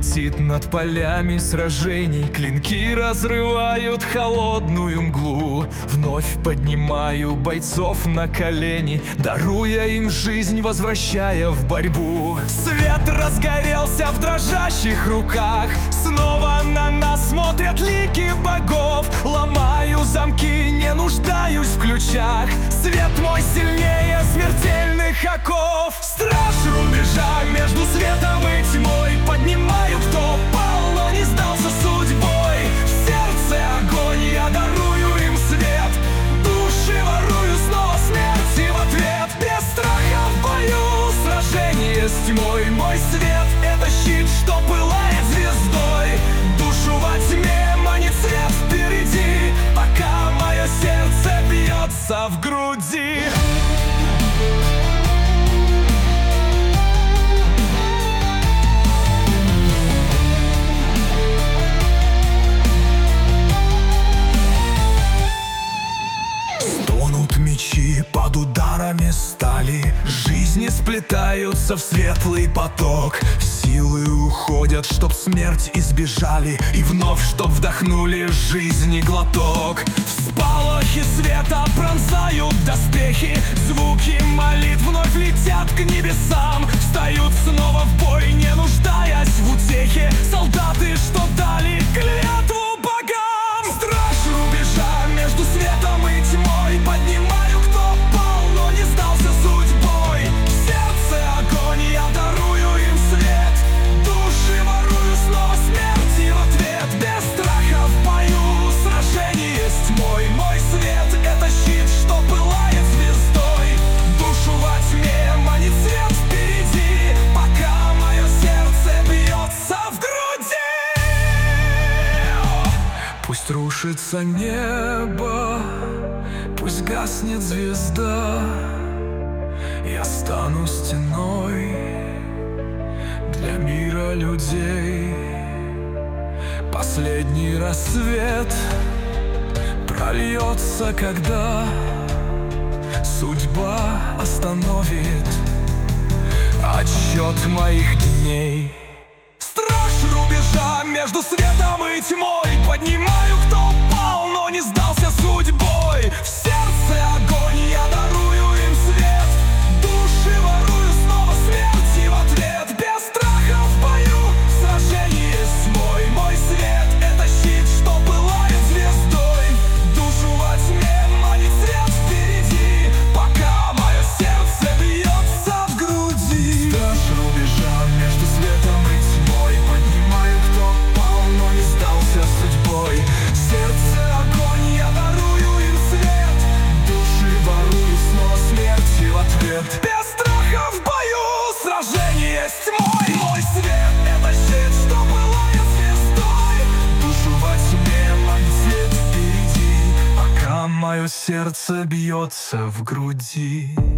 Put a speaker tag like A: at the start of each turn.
A: летит над полями сражений. Клинки разрывают холодную мглу. Вновь поднимаю бойцов на колени, даруя им жизнь, возвращая в борьбу. Свет разгорелся в дрожащих руках. Снова на нас смотрят лики богов. Ломаю замки, не нуждаюсь в ключах. Свет мой сильнее смертельных оков. Страж рубежа между светом и тьмой. Поднимаю, кто пал, но не сдался судьбой. В сердце огонь, я дарую им свет. Души ворую, снова смерти в ответ. Без страха в бою, сражение с тьмой. Мой свет — это щит, что пылает звездой. Душу во тьме манит свет впереди, пока мое сердце бьется в груди. Стонут мечи под ударами стали. Жизни сплетаются в светлый поток. Силы уходят, чтоб смерть избежали, и вновь, чтоб вдохнули жизни глоток. Всполохи света пронзают доспехи. Звуки молитв вновь летят к небесам. Встают снова в бой, не нуждаясь в утехе. Солдаты, что дали клятву богам. Страж рубежа между светом и тьмой. Поднимаю, кто пал, но не сдался судьбой. В сердце огонь, я дарую им свет. Души ворую, снова смерти в ответ. Без страха в бою, сражение с тьмой. Мой свет — это щит, что пылает звездой. Душу во тьме манит свет впереди, пока мое сердце бьется в груди. Пусть рушится небо, пусть гаснет звезда. Я стану стеной для мира людей. Последний рассвет прольется, когда судьба остановит отсчет моих дней. Страж рубежа между светом и тьмой. Поднимаю, кто пал, но не сдался судьбой. В сердце огонь, я дарую им свет. Души ворую, снова смерти в ответ. Без страха в бою, сражение с тьмой. Мой свет — это щит, что пылает звездой. Душу во тьме манит свет впереди, пока мое сердце бьется в груди. Страж рубежа между светом и тьмой. Поднимаю, кто пал, но не сдался судьбой. В сердце огонь, я дарую им свет. Души ворую, снова смерти в ответ. Без страха в бою, сражение с тьмой. Мой свет — это щит, что пылает звездой. Душу во тьме манит свет впереди, пока мое сердце бьется в груди.